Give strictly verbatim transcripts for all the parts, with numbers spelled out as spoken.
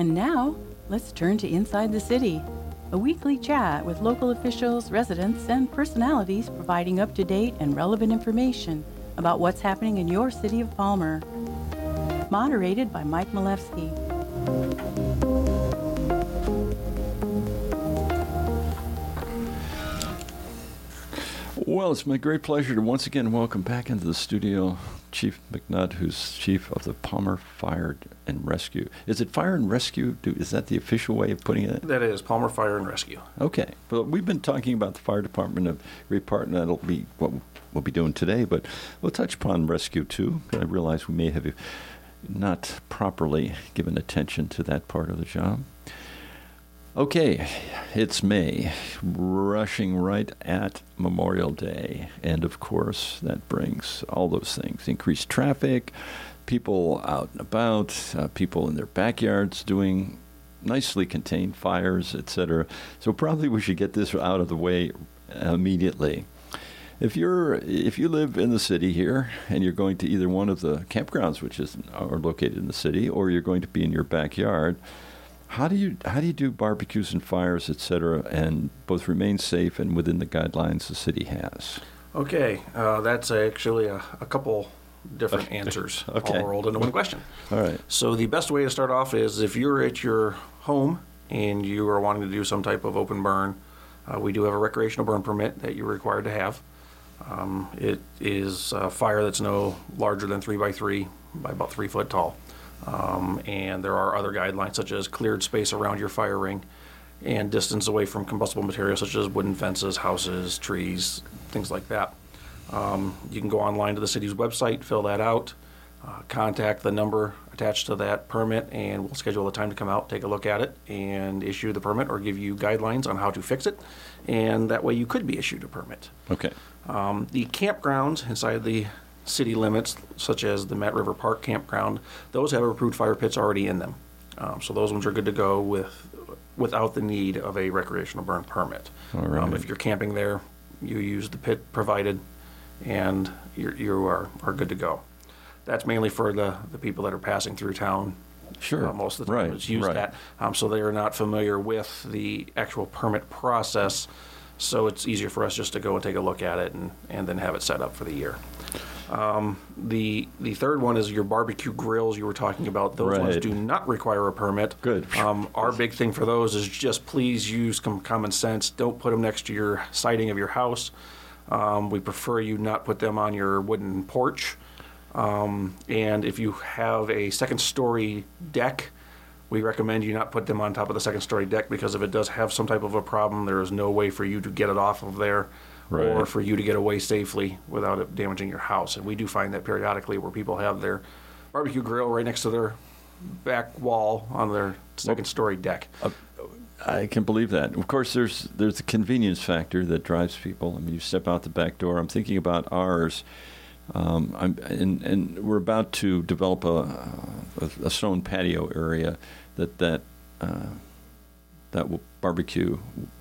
And now, let's turn to Inside the City, a weekly chat with local officials, residents, and personalities providing up-to-date and relevant information about what's happening in your city of Palmer. Moderated by Mike Malevsky. Well, it's my great pleasure to once again welcome back into the studio Chief McNutt, who's Chief of the Palmer Fire and Rescue. Is it Fire and Rescue? Do, is that the official way of putting it? That is Palmer Fire and Rescue. Okay. Well, we've been talking about the fire department of Great Park, and that'll be what we'll be doing today, but we'll touch upon rescue too. I realize we may have not properly given attention to that part of the job. Okay, it's May, rushing right at Memorial Day, and of course that brings all those things, increased traffic, people out and about, uh, people in their backyards doing nicely contained fires, et cetera. So probably we should get this out of the way immediately. If you're if you live in the city here and you're going to either one of the campgrounds which is are located in the city, or you're going to be in your backyard, How do you how do you do barbecues and fires, et cetera, and both remain safe and within the guidelines the city has? Okay, uh, that's actually a, a couple different Okay. answers Okay. all rolled into one question. All right. So the best way to start off is if you're at your home and you are wanting to do some type of open burn, uh, we do have a recreational burn permit that you're required to have. Um, it is a fire that's no larger than three by three by about three foot tall. Um, and there are other guidelines such as cleared space around your fire ring and distance away from combustible materials such as wooden fences, houses, trees, things like that. Um, you can go online to the city's website, fill that out, uh, contact the number attached to that permit, and we'll schedule a time to come out, take a look at it, and issue the permit or give you guidelines on how to fix it. And that way you could be issued a permit. Okay. Um, the campgrounds inside the city limits, such as the Matt River Park campground, those have approved fire pits already in them. Um, so those ones are good to go with without the need of a recreational burn permit. All right. Um, if you're camping there, you use the pit provided, and you're, you are, are good to go. That's mainly for the, the people that are passing through town. Sure. Uh, most of the time Right, it's used right. that. Um, so they are not familiar with the actual permit process. So it's easier for us just to go and take a look at it and, and then have it set up for the year. Um, the the third one is your barbecue grills you were talking about. Those ones Right. do not require a permit. Good. Um, our big thing for those is just please use com- common sense. Don't put them next to your siding of your house. Um, we prefer you not put them on your wooden porch. Um, and if you have a second story deck, we recommend you not put them on top of the second story deck, because if it does have some type of a problem, there is no way for you to get it off of there. Right. Or for you to get away safely without it damaging your house. And we do find that periodically where people have their barbecue grill right next to their back wall on their second story deck. Uh, I can believe that. Of course, there's there's the convenience factor that drives people. I mean, you step out the back door. I'm thinking about ours. Um, I'm, and, and we're about to develop a, a, a stone patio area that that uh, that will barbecue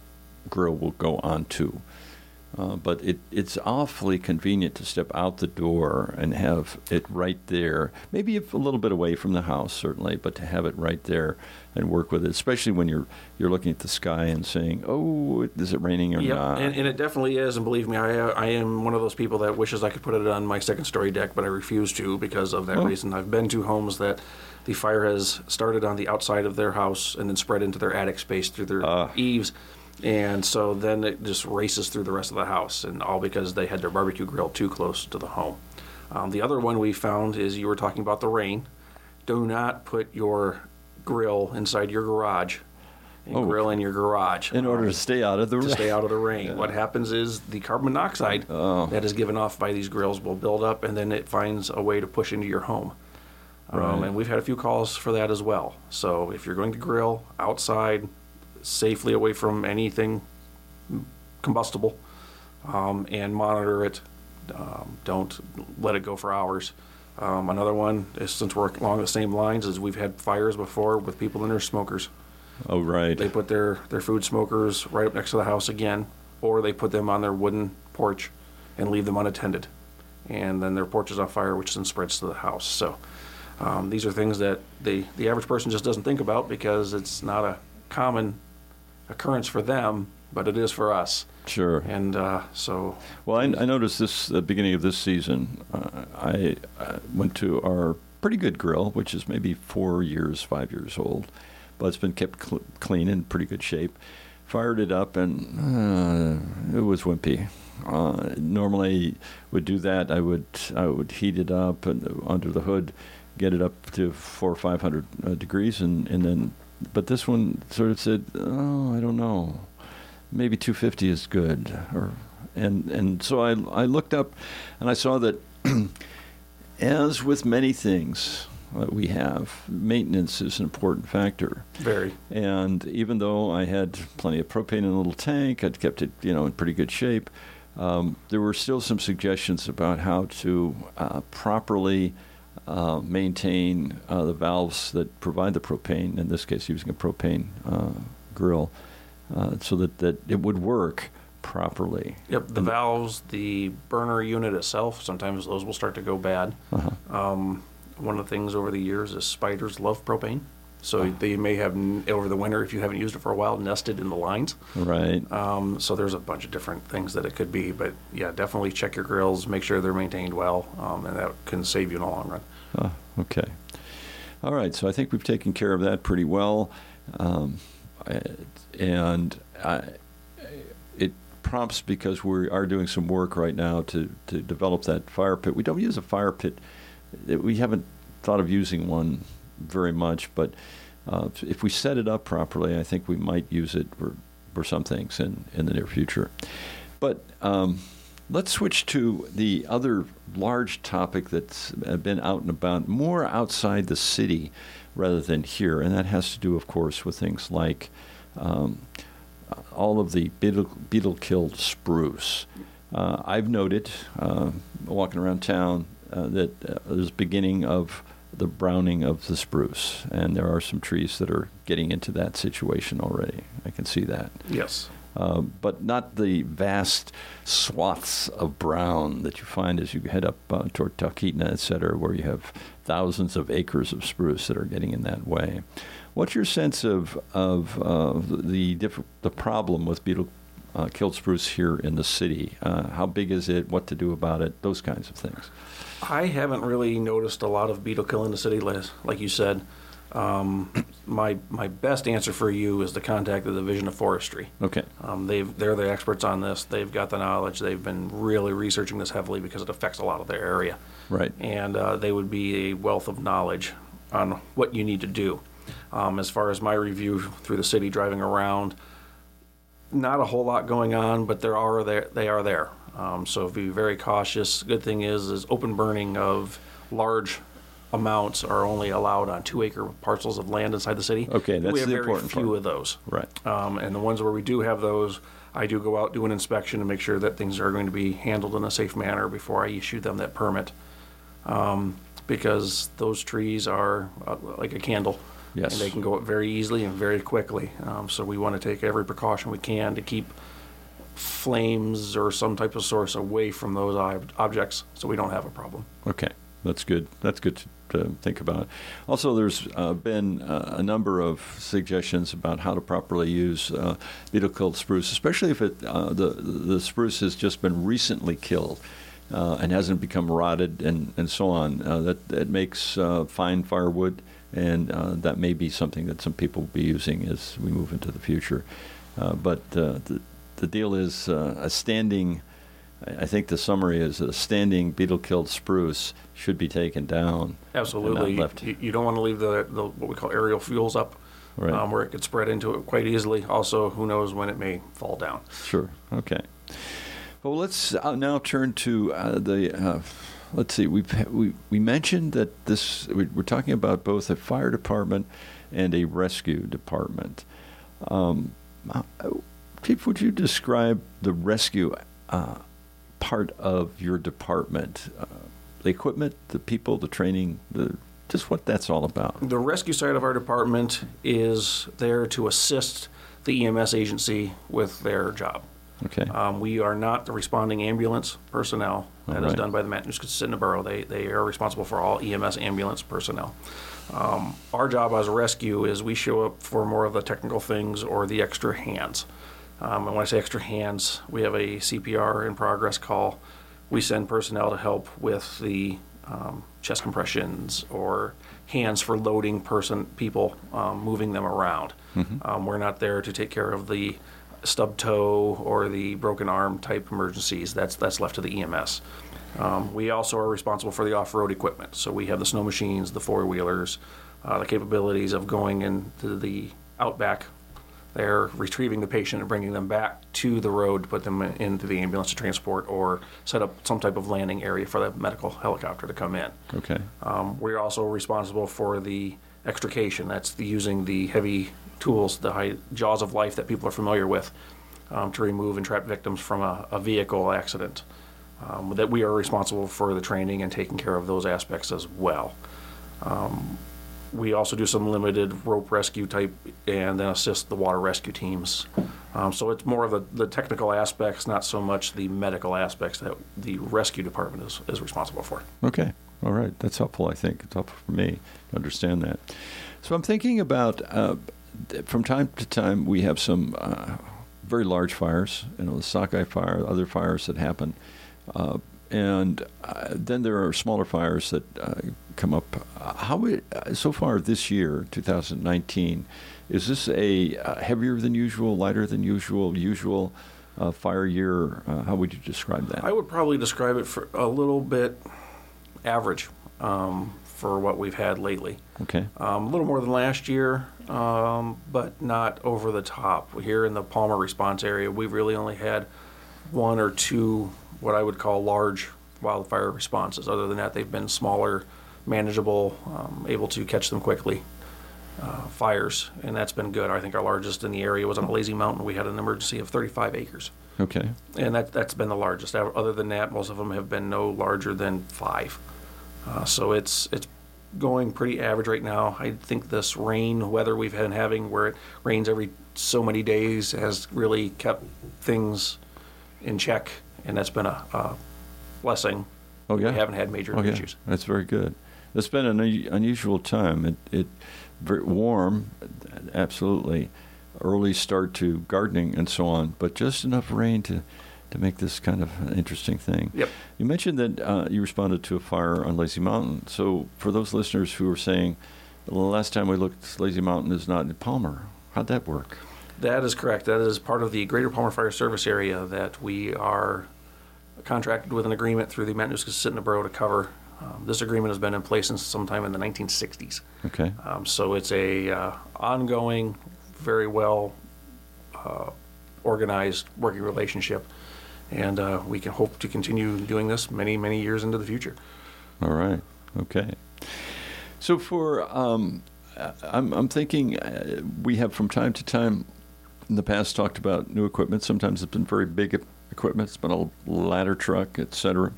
grill will go onto. Uh, but it, it's awfully convenient to step out the door and have it right there. Maybe a little bit away from the house, certainly, but to have it right there and work with it, especially when you're you're looking at the sky and saying, "Oh, is it raining or Yep, not?" and, and it definitely is. And believe me, I I am one of those people that wishes I could put it on my second story deck, but I refuse to because of that Oh. reason. I've been to homes that the fire has started on the outside of their house and then spread into their attic space through their Ah. eaves. And so then it just races through the rest of the house, and all because they had their barbecue grill too close to the home. Um, the other one we found is you were talking about the rain. Do not put your grill inside your garage and Oh. grill in your garage. In order to stay out of the to rain. stay out of the rain. What happens is the carbon monoxide Oh. that is given off by these grills will build up, and then it finds a way to push into your home. Right. Um, and we've had a few calls for that as well. So if you're going to grill outside, safely away from anything combustible, um, and monitor it. Um, don't let it go for hours. Um, another one is, since we're along the same lines, is we've had fires before with people in their smokers. Oh, right. They put their, their food smokers right up next to the house again, or they put them on their wooden porch and leave them unattended. And then their porch is on fire, which then spreads to the house. So Um, these are things that the, the average person just doesn't think about because it's not a common occurrence for them, but it is for us. Sure. And uh, so... Well, I, I noticed this at the beginning of this season. Uh, I, I went to our pretty good grill, which is maybe four years, five years old, but it's been kept cl- clean and pretty good shape. Fired it up, and uh, it was wimpy. Uh, normally, would do that. I would I would heat it up and under the hood, get it up to four or five hundred uh, degrees, and, and then. But this one sort of said, "Oh, I don't know, maybe two fifty is good." Or and and so I I looked up, and I saw that, as with many things that we have, maintenance is an important factor. Very. And even though I had plenty of propane in a little tank, I'd kept it, you know, in pretty good shape. Um, there were still some suggestions about how to uh, properly uh, maintain uh, the valves that provide the propane. In this case, using a propane uh, grill, uh, so that, that it would work properly. Yep, the valves, the burner unit itself, sometimes those will start to go bad. Uh-huh. Um, one of the things over the years is spiders love propane. So Oh. they may have, n- over the winter, if you haven't used it for a while, nested in the lines. Right. Um, so there's a bunch of different things that it could be. But yeah, definitely check your grills, make sure they're maintained well, um, and that can save you in the long run. Oh, okay. All right. So I think we've taken care of that pretty well. Um, I, and I, it prompts because we are doing some work right now to, to develop that fire pit. We don't use a fire pit. We haven't thought of using one very much, but uh, if we set it up properly, I think we might use it for, for some things in, in the near future. But um, let's switch to the other large topic that's been out and about, more outside the city rather than here, and that has to do, of course, with things like um, all of the beetle, beetle-killed spruce. Uh, I've noted, uh, walking around town, uh, that uh, there's beginning of the browning of the spruce, and there are some trees that are getting into that situation already. I can see that. Yes. Uh, but not the vast swaths of brown that you find as you head up uh, toward Talkeetna, et cetera, where you have thousands of acres of spruce that are getting in that way. What's your sense of of uh, the diff- the problem with beetle uh, killed spruce here in the city? Uh, how big is it? What to do about it? Those kinds of things. I haven't really noticed a lot of beetle kill in the city, Les, like you said. Um, my my best answer for you is to contact the Division of Forestry. Okay. Um, they've they're the experts on this. They've got the knowledge. They've been really researching this heavily because it affects a lot of their area. Right. And uh, they would be a wealth of knowledge on what you need to do. Um, as far as my review through the city, driving around, not a whole lot going on, but there are there they are there. Um, so be very cautious. Good thing is is open burning of large amounts are only allowed on two acre parcels of land inside the city. Okay, that's we have the very important few part. of those. Right. Um, and the ones where we do have those, I do go out, do an inspection, and make sure that things are going to be handled in a safe manner before I issue them that permit. Um, because those trees are uh, like a candle. Yes. And they can go up very easily and very quickly. Um, so we want to take every precaution we can to keep flames or some type of source away from those ob- objects so we don't have a problem. Okay, that's good. That's good to, to think about. Also, there's uh, been uh, a number of suggestions about how to properly use uh, beetle-killed spruce, especially if it uh, the the spruce has just been recently killed uh, and hasn't become rotted and, and so on. Uh, that that makes uh, fine firewood, and uh, that may be something that some people will be using as we move into the future. Uh, but uh, the the deal is uh, a standing. I think the summary is a standing beetle-killed spruce should be taken down. Absolutely. And not left. You, you don't want to leave the, the what we call aerial fuels up, Right. um, where it could spread into it quite easily. Also, who knows when it may fall down. Sure. Okay. Well, let's uh, now turn to uh, the. Uh, let's see. We we we mentioned that this. We, we're talking about both a fire department and a rescue department. Um, uh, Chief, would you describe the rescue uh, part of your department? Uh, the equipment, the people, the training, the just what that's all about. The rescue side of our department is there to assist the E M S agency with their job. Okay. Um, we are not the responding ambulance personnel. That All is right. done by the Matanuska-Susitna Borough. They, they are responsible for all E M S ambulance personnel. Um, our job as a rescue is we show up for more of the technical things or the extra hands. Um, and when I say extra hands, we have a C P R in progress call. We send personnel to help with the um, chest compressions or hands for loading person people, um, moving them around. Um, we're not there to take care of the stub toe or the broken arm type emergencies. That's that's left to the E M S. Um, we also are responsible for the off-road equipment. So we have the snow machines, the four-wheelers, uh, the capabilities of going into the outback there, retrieving the patient and bringing them back to the road to put them in- into the ambulance to transport or set up some type of landing area for the medical helicopter to come in. Okay. Um, we're also responsible for the extrication. That's the, using the heavy tools, the high jaws of life that people are familiar with, um, to remove and trap victims from a, a vehicle accident. Um, that we are responsible for the training and taking care of those aspects as well. Um, we also do some limited rope rescue type and then assist the water rescue teams. Um, so it's more of the, the technical aspects, not so much the medical aspects that the rescue department is, is responsible for. Okay. All right. That's helpful, I think. It's helpful for me to understand that. So I'm thinking about, uh, from time to time, we have some uh, very large fires, you know, the Sockeye fire, other fires that happen. Uh, and uh, then there are smaller fires that uh, come up. Uh, how it, uh, so far this year, two thousand nineteen, is this a uh, heavier than usual, lighter than usual, usual uh, fire year? Uh, how would you describe that? I would probably describe it for a little bit average um, for what we've had lately. Okay. Um, a little more than last year, um, but not over the top. Here in the Palmer response area, we've really only had one or two what I would call large wildfire responses. Other than that, they've been smaller, manageable, um, able to catch them quickly uh, fires, and that's been good. I think our largest in the area was on a Lazy Mountain. We had an emergency of thirty-five acres, Okay. and that, that's been the largest. Other than that, most of them have been no larger than five. Uh, so it's it's going pretty average right now. I think this rain weather we've been having, where it rains every so many days, has really kept things in check, and that's been a, a blessing. Oh, yeah. We haven't had major Oh, yeah. issues. That's very good. It's been an un- unusual time. It, it very warm, absolutely. Early start to gardening and so on, but just enough rain to, to make this kind of an interesting thing. Yep. You mentioned that uh, you responded to a fire on Lazy Mountain. So for those listeners who are saying, the last time we looked, Lazy Mountain is not in Palmer, how'd that work? That is correct. That is part of the Greater Palmer Fire Service area that we are contracted with an agreement through the Matanuska-Susitna Borough to cover. Um, this agreement has been in place since sometime in the nineteen sixties. Okay. Um, so it's a uh, ongoing, very well uh, organized working relationship, and uh, we can hope to continue doing this many, many years into the future. All right. Okay. So for, um, I'm, I'm thinking uh, we have from time to time in the past talked about new equipment. Sometimes it's been very big e- equipment. It's been a ladder truck, et cetera.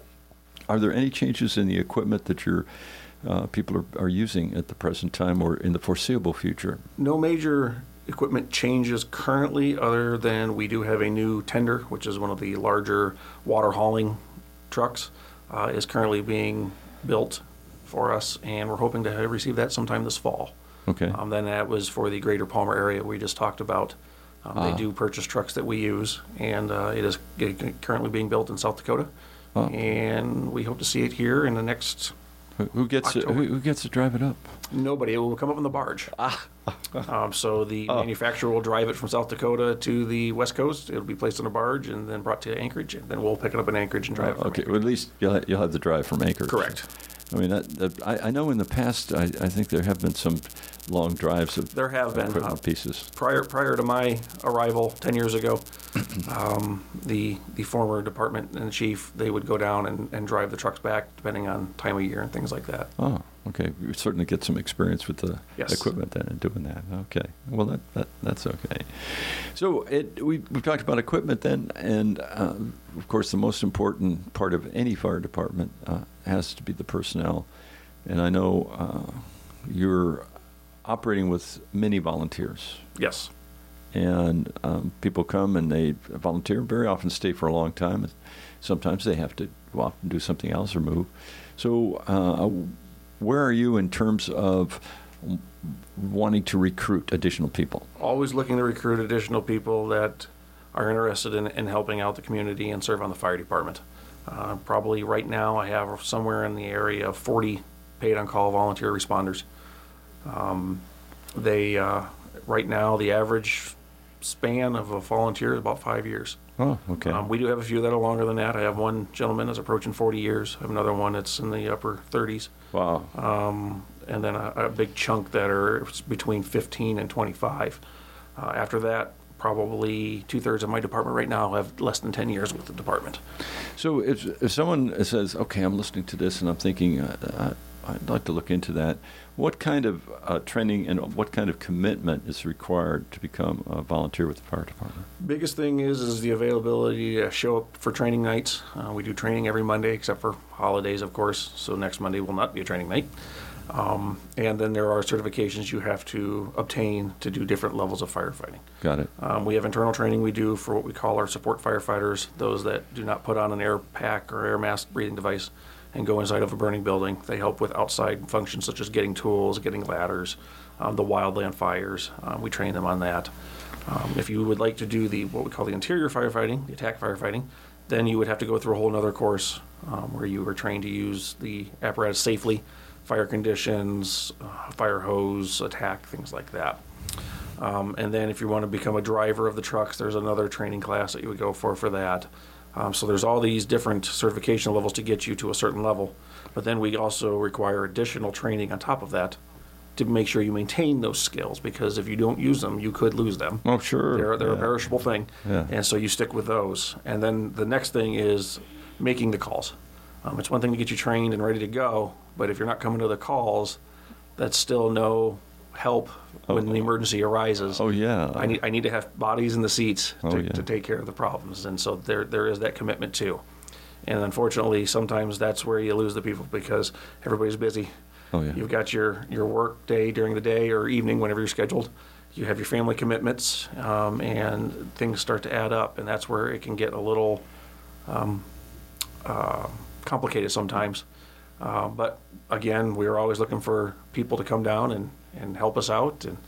Are there any changes in the equipment that your uh, people are, are using at the present time or in the foreseeable future? No major equipment changes currently, other than we do have a new tender, which is one of the larger water hauling trucks, uh, is currently being built for us, and we're hoping to have- receive that sometime this fall. Okay. Um, then that was for the Greater Palmer area we just talked about. Um, Ah. They do purchase trucks that we use, and uh, it is g- g- currently being built in South Dakota. Ah. And we hope to see it here in the next, Who, who gets to, October. who, who gets to drive it up? nobody, it will come up in the barge. um, so the manufacturer will drive it from South Dakota to the West Coast. It'll be placed on a barge and then brought to Anchorage, and then we'll pick it up in Anchorage and drive it from Okay. Anchorage. Well, at least you'll, ha- you'll have the drive from Anchorage. Correct. I mean, that, that I, I know in the past, I, I think there have been some long drives of There have been. equipment Uh, pieces. Prior prior to my arrival ten years ago, um, the the former department and chief, they would go down and, and drive the trucks back depending on time of year and things like that. Oh, okay. You certainly get some experience with the Yes. equipment then and doing that. Okay. Well, that, that that's okay. So it, we we've talked about equipment then, and uh, of course the most important part of any fire department uh, has to be the personnel. And I know uh, you're operating with many volunteers. Yes. and um, people come and they volunteer, very often stay for a long time. Sometimes they have to go off and do something else or move. So uh, where are you in terms of wanting to recruit additional people? Always looking to recruit additional people that are interested in, in helping out the community and serve on the fire department. Uh, probably right now I have somewhere in the area of forty paid on-call volunteer responders. Um, they, uh, right now, the average span of a volunteer is about five years. Oh, okay. Um, we do have a few that are longer than that. I have one gentleman that's approaching forty years. I have another one that's in the upper thirties. Wow. Um, and then a, a big chunk that are between fifteen and twenty-five. Uh, after that, probably two-thirds of my department right now have less than ten years with the department. So if, if someone says, okay, I'm listening to this and I'm thinking, uh, I'd like to look into that, what kind of uh, training and what kind of commitment is required to become a volunteer with the fire department? Biggest thing is is the availability to show up for training nights. Uh, we do training every Monday except for holidays, of course, so next Monday will not be a training night. Um, and then there are certifications you have to obtain to do different levels of firefighting. Got it. Um, we have internal training we do for what we call our support firefighters, those that do not put on an air pack or air mask breathing device and go inside of a burning building. They help with outside functions such as getting tools, getting ladders, um, the wildland fires. Um, we train them on that. Um, if you would like to do the what we call the interior firefighting, the attack firefighting, then you would have to go through a whole other course um, where you are trained to use the apparatus safely, fire conditions, uh, fire hose, attack, things like that. Um, and then if you want to become a driver of the trucks, there's another training class that you would go for for that. Um, so there's all these different certification levels to get you to a certain level. But then we also require additional training on top of that to make sure you maintain those skills, because if you don't use them, you could lose them. Oh, sure. They're, they're yeah. a perishable thing. Yeah. And so you stick with those. And then the next thing is making the calls. Um, it's one thing to get you trained and ready to go, but if you're not coming to the calls, that's still no help when Oh. the emergency arises. Oh, yeah. I need I need to have bodies in the seats Oh, to, yeah. to take care of the problems, and so there there is that commitment too. And unfortunately, sometimes that's where you lose the people because everybody's busy. Oh, yeah. You've got your your work day during the day or evening whenever you're scheduled. You have your family commitments, um, and things start to add up, and that's where it can get a little um, uh, complicated sometimes. Uh, but again, we're always looking for people to come down and, and help us out, and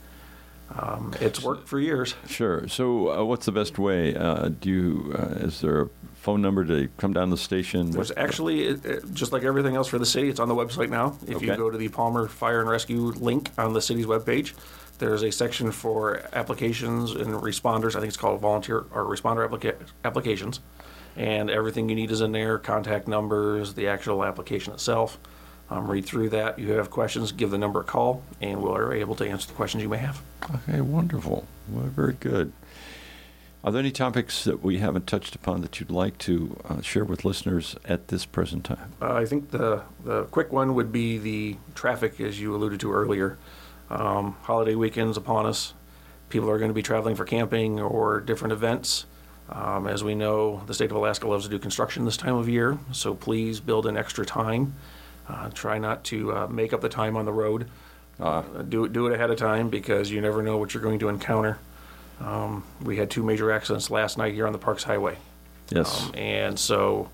um, it's worked for years. Sure. So uh, what's the best way? Uh, do you, uh, is there a phone number to come down to the station? There's actually, it, it, just like everything else for the city, it's on the website now. If you Okay. go to the Palmer Fire and Rescue link on the city's webpage, there's a section for applications and responders. I think it's called volunteer or responder applica- applications. And everything you need is in there, contact numbers, the actual application itself. Um, read through that. You have questions, give the number a call, and we're able to answer the questions you may have. Okay, wonderful. Well, very good. Are there any topics that we haven't touched upon that you'd like to uh, share with listeners at this present time? Uh, I think the, the quick one would be the traffic, as you alluded to earlier. Um, holiday weekends upon us. People are going to be traveling for camping or different events. Um, as we know, the state of Alaska loves to do construction this time of year, so please build in extra time. Uh, try not to uh, make up the time on the road. Uh, Uh, do, it- do it ahead of time, because you never know what you're going to encounter. Um, we had two major accidents last night here on the Parks Highway. yes. Um, and so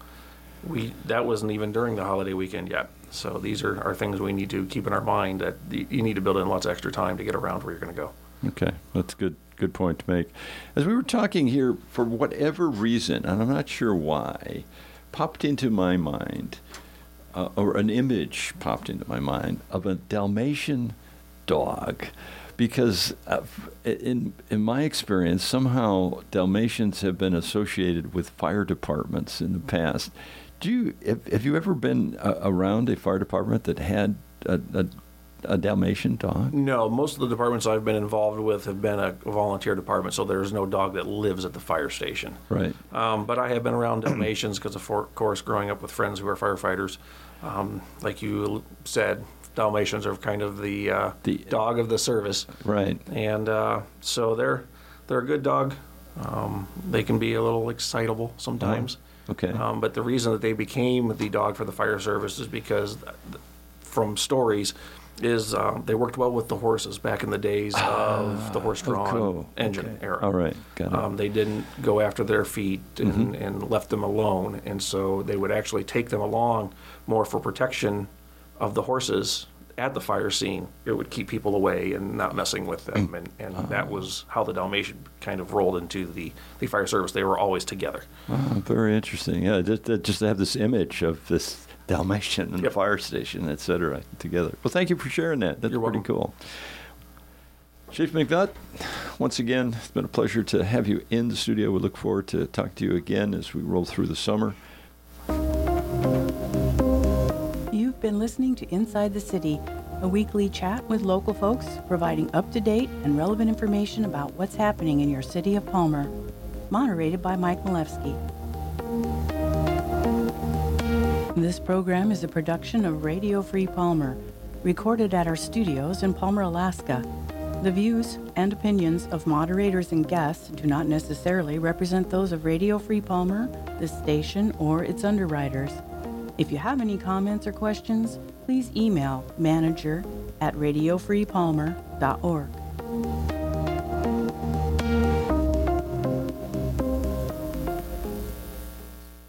we that wasn't even during the holiday weekend yet. So these are, are things we need to keep in our mind, that y- you need to build in lots of extra time to get around where you're going to go. Okay, that's a good good point to make. As we were talking here, for whatever reason, and I'm not sure why, popped into my mind, uh, or an image popped into my mind of a Dalmatian dog, because uh, in in my experience, somehow Dalmatians have been associated with fire departments in the past. Do you have, have you ever been uh, around a fire department that had a, a a Dalmatian dog? No, most of the departments I've been involved with have been a volunteer department, so there's no dog that lives at the fire station. Right. Um, but I have been around Dalmatians because, of for- course, growing up with friends who are firefighters. Um, like you said, Dalmatians are kind of the, uh, The- dog of the service. Right. And uh, so they're they're a good dog. Um, they can be a little excitable sometimes. Okay. Um, but the reason that they became the dog for the fire service is because, th- from stories, is um, they worked well with the horses back in the days of the horse-drawn cool. engine Okay. era. All right, got it. Um, they didn't go after their feet and, and left them alone, and so they would actually take them along more for protection of the horses at the fire scene. It would keep people away and not messing with them, and, and that was how the Dalmatian kind of rolled into the, the fire service. They were always together. Oh, very interesting. Yeah, just, just to have this image of this Dalmatian and the Yep. fire station, et cetera, together. Well, thank you for sharing that. That's You're pretty welcome. cool. Chief McNutt, once again, it's been a pleasure to have you in the studio. We look forward to talking to you again as we roll through the summer. You've been listening to Inside the City, a weekly chat with local folks providing up-to-date and relevant information about what's happening in your city of Palmer. Moderated by Mike Malewski. This program is a production of Radio Free Palmer, recorded at our studios in Palmer, Alaska. The views and opinions of moderators and guests do not necessarily represent those of Radio Free Palmer, the station, or its underwriters. If you have any comments or questions, please email manager at radio free palmer dot org.